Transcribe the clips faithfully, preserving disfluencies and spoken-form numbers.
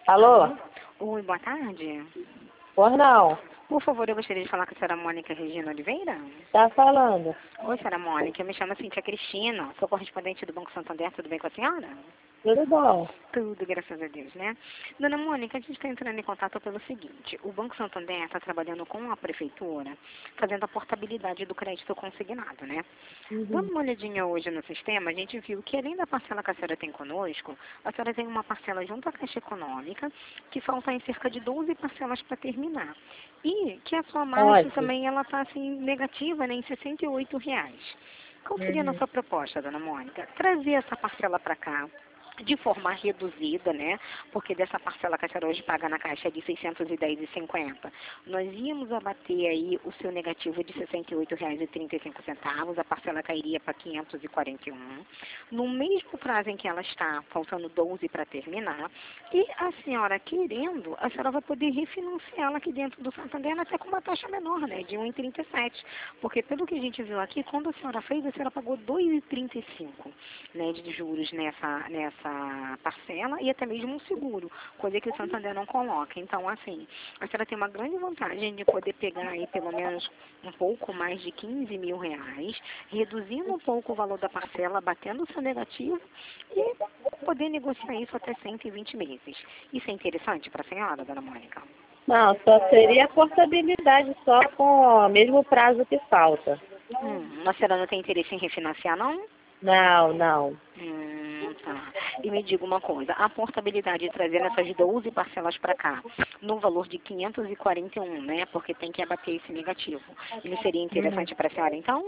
Alô? Oi, boa tarde. Pois não. Por favor, eu gostaria de falar com a senhora Mônica Regina Oliveira. Tá falando. Oi, senhora Mônica, eu me chamo Cintia Cristina, sou correspondente do Banco Santander, tudo bem com a senhora? Tudo bom. Tudo, graças a Deus, né? Dona Mônica, a gente está entrando em contato pelo seguinte, o Banco Santander está trabalhando com a prefeitura, fazendo a portabilidade do crédito consignado, né? Uhum. Dando uma olhadinha hoje no sistema, a gente viu que além da parcela que a senhora tem conosco, a senhora tem uma parcela junto à Caixa Econômica, que falta em cerca de doze parcelas para terminar. E que a sua margem Ótimo. também, ela está assim, negativa, né, em sessenta e oito reais. Qual seria a Uhum. nossa proposta, dona Mônica? Trazer essa parcela para cá, de forma reduzida, né? Porque dessa parcela que a senhora hoje paga na Caixa é de seiscentos e dez reais e cinquenta centavos. Nós íamos abater aí o seu negativo de sessenta e oito reais e trinta e cinco centavos, a parcela cairia para quinhentos e quarenta e um. No mesmo prazo em que ela está, faltando doze para terminar, e a senhora querendo, a senhora vai poder refinanciá-la aqui dentro do Santander até com uma taxa menor, né? De um vírgula trinta e sete. Porque pelo que a gente viu aqui, quando a senhora fez, a senhora pagou dois vírgula trinta e cinco, né, de juros nessa, nessa parcela e até mesmo um seguro, coisa que o Santander não coloca. Então, assim, a senhora tem uma grande vantagem de poder pegar aí pelo menos um pouco mais de quinze mil reais, reduzindo um pouco o valor da parcela, batendo o seu negativo e poder negociar isso até cento e vinte meses. Isso é interessante para a senhora, dona Mônica? Não, só seria a portabilidade só com o mesmo prazo que falta. Hum, a senhora não tem interesse em refinanciar, não? Não, não. Hum, tá. E me diga uma coisa, a portabilidade de trazer essas doze parcelas para cá, no valor de quinhentos e quarenta e um, né? Porque tem que abater esse negativo. Ele seria interessante Uhum. para a senhora, então?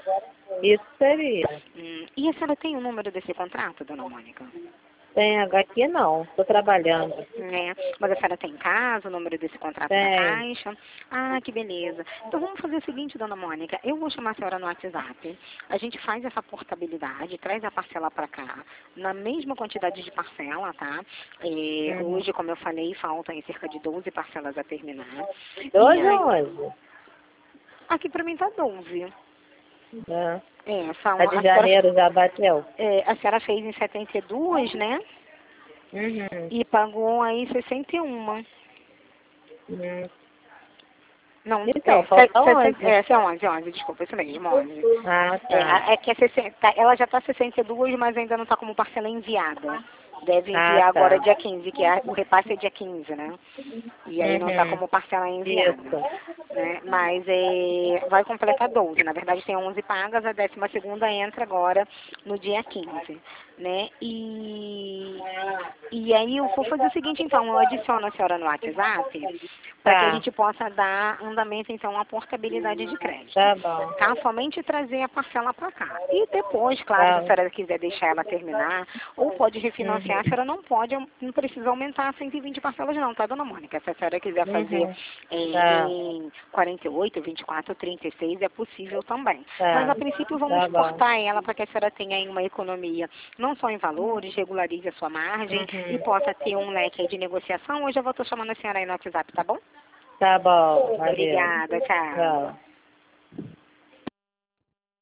Isso seria. Hum, e a senhora tem o número desse contrato, dona Mônica? Tem aqui não, estou trabalhando. É, mas a senhora tem em casa o número desse contrato da Tem. Caixa? Ah, que beleza. Então vamos fazer o seguinte, dona Mônica, eu vou chamar a senhora no WhatsApp, a gente faz essa portabilidade, traz a parcela para cá, na mesma quantidade de parcela, tá? É, Uhum. hoje, como eu falei, faltam cerca de doze parcelas a terminar. Doze E aí, ou onze? aqui para mim tá doze. É. É, são, A a de senhora, janeiro já bateu? é, a senhora fez em setenta e dois, né? Uhum. E pagou aí sessenta e um. Uhum. Não, Então, é, se- falta sessenta, onze. é, essa é onze, onze, desculpa, isso mesmo, onze. Ah, É, tá. a- é que é sessenta, ela já está sessenta e dois, mas ainda não está como parcela enviada. Deve Ah, enviar agora tá. dia quinze, que é, o repasse é dia quinze, né? E aí não está Uhum. como parcela enviada. Isso. Né? Mas é, vai completar doze. Na verdade tem onze pagas, a décima segunda entra agora no dia quinze. Né? E, e aí eu vou fazer o seguinte, então, eu adiciono a senhora no WhatsApp para que a Tá. gente possa dar andamento, então, à portabilidade de crédito. Tá bom. Tá? Somente trazer a parcela para cá. E depois, claro, se a Tá. senhora quiser deixar ela terminar, ou pode refinanciar, a Uhum. senhora não pode, não precisa aumentar cento e vinte parcelas não, tá, dona Mônica? Se a senhora quiser fazer Uhum. é, Tá. em quarenta e oito, vinte e quatro, trinta e seis, é possível também. Mas, Tá. a princípio, vamos Tá bom. cortar ela para que a senhora tenha aí uma economia, não só em valores, regularize a sua margem e Uhum. possa ter um leque aí de negociação. Hoje eu vou estar chamando a senhora aí no WhatsApp, tá bom? Tá bom. Valeu. Obrigada, tchau. Tchau.